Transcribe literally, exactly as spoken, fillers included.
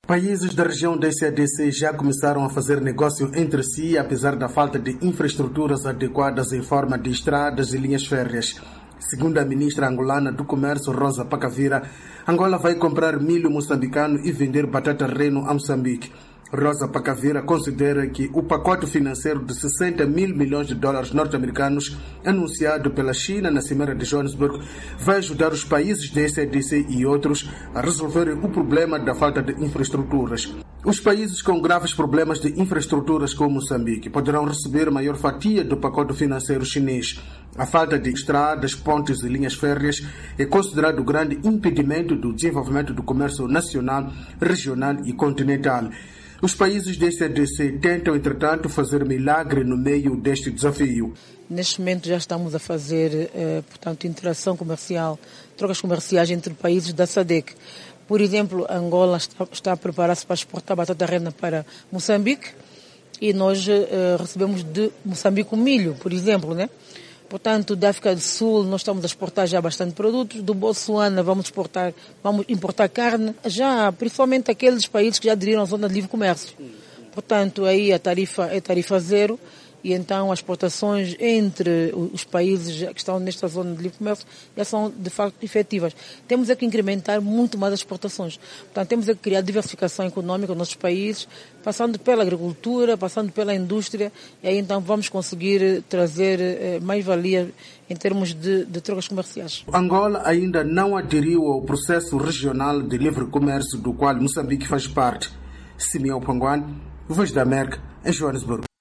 Países da região da C A D C já começaram a fazer negócio entre si, apesar da falta de infraestruturas adequadas em forma de estradas e linhas férreas. Segundo a ministra angolana do Comércio, Rosa Pacavira, Angola vai comprar milho moçambicano e vender batata reno a Moçambique. Rosa Pacavira considera que o pacote financeiro de sessenta mil milhões de dólares norte-americanos anunciado pela China na Cimeira de Joanesburgo vai ajudar os países da C A D C e outros a resolverem o problema da falta de infraestruturas. Os países com graves problemas de infraestruturas como Moçambique poderão receber maior fatia do pacote financeiro chinês. A falta de estradas, pontes e linhas férreas é considerado o grande impedimento do desenvolvimento do comércio nacional, regional e continental. Os países da C A D C tentam, entretanto, fazer milagre no meio deste desafio. Neste momento já estamos a fazer, eh, portanto, interação comercial, trocas comerciais entre países da S A D C. Por exemplo, Angola está, está a preparar-se para exportar batata rena para Moçambique e nós eh, recebemos de Moçambique o milho, por exemplo, né? Portanto, da África do Sul nós estamos a exportar já bastante produtos, do Botsuana vamos exportar, vamos importar carne, já principalmente aqueles países que já aderiram à zona de livre comércio. Portanto, aí a tarifa é tarifa zero e então as exportações entre os países que estão nesta zona de livre comércio já são de facto efetivas. Temos é que incrementar muito mais as exportações. Portanto, temos é que criar diversificação econômica nos nossos países, passando pela agricultura, passando pela indústria, e aí então vamos conseguir trazer eh, mais-valia em termos de, de trocas comerciais. Angola ainda não aderiu ao processo regional de livre comércio do qual Moçambique faz parte. Simeão Panguane, Voz da América, em Joanesburgo.